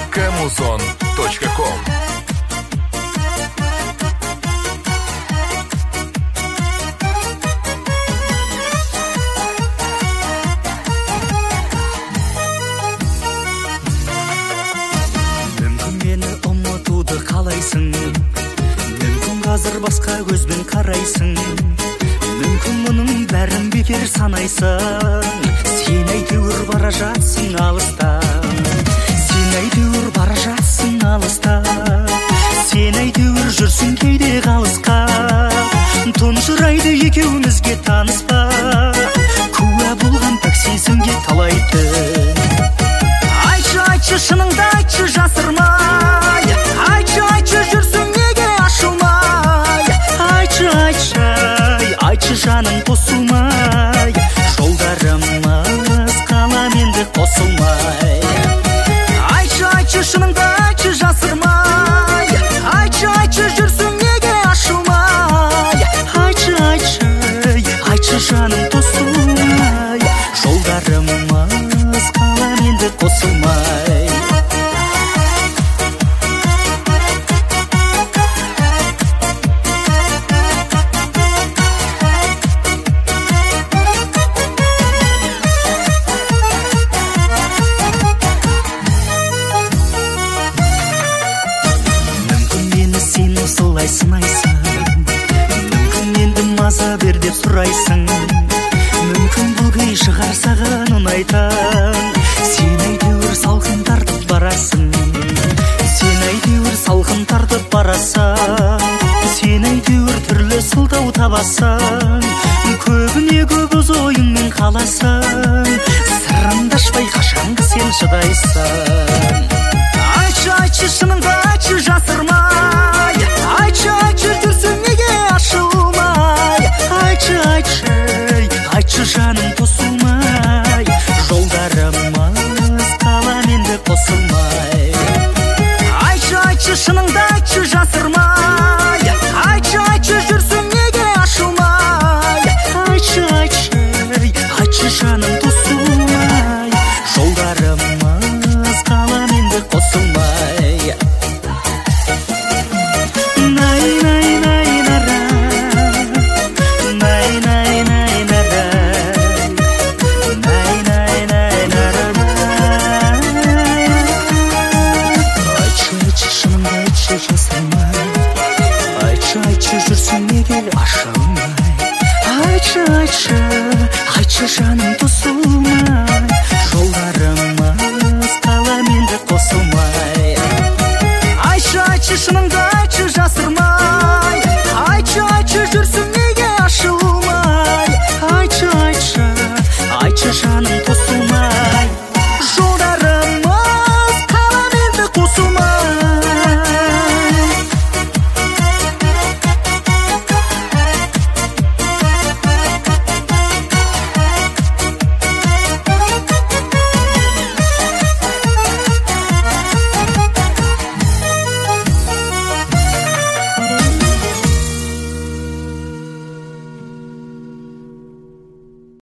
Camuson.com. Қалайсың, мүмкін қазір басқа көзбен қарайсың, мүмкін мұның бәрін бекер санайсың. Сен әйтеуір бара жатсың алыста, сен әйтеуір бара жатсың алыста, сен әйтеуір жүрсің кейде қалысқа. Тұнжырайды екеумізге таныспа, куә болған пәк сезімге талайды. Айтшы, шыныңды айтшы, жасырмай. Айтшы, жүрсің неге ашылмай. Айтшы, жаным қосылмай. Жолдарымыз қалам енді қосылмай. Айтшы, шыныңды айтшы, жасырмай. Айтшы, жүрсің неге ашылмай. Айтшы, жаным қосылмай. Жолдарымыз қалам енді қосылмай. Солай сынайсың, мүмкін енді маза бер деп сұрайсың, мүмкін бұл күй шығар саған ұнайтын. Сен әйтеуір салқын тартып барасың, сен әйтеуір салқын тартып барасың, сен әйтеуір түрлі сылтау табасың, көбіне көп өз ойыңмен қаласың. Сырыңды ашпай қашанғы сен шыдайсың. Айтшы, шыныңды айтшы, жасырмай. Айтшы, жүрсің неге ашылмай. Айтшы, жаным қосылмай. Жолдарымыз қалам енді қосылмай. Айтшы, шыныңды айтшы, жасырмай. Айтшы, жүрсің неге ашылмай. Айтшы, жаным қосылмай. Жолдарымыз қалам енді қосылмай. Айтшы, жүрсің неге ашылмай. Айтшы, жаным қосылмай.